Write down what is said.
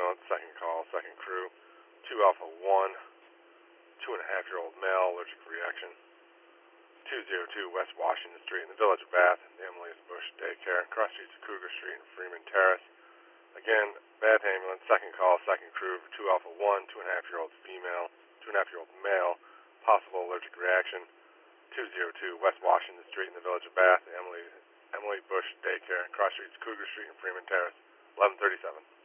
ambulance, second call, second crew. 2 Alpha 1, 2.5-year-old male, allergic reaction. 202 West Washington Street in the Village of Bath, the Emily's Bush Daycare, cross streets of Cougar Street and Freeman Terrace. Again, Bath ambulance, second call, second crew for 2 Alpha 1, 2.5-year-old female, 2.5-year-old male, possible allergic reaction. 202 West Washington Street in the Village of Bath, Emily Bush Daycare, cross streets Cougar Street and Freeman Terrace, 1137.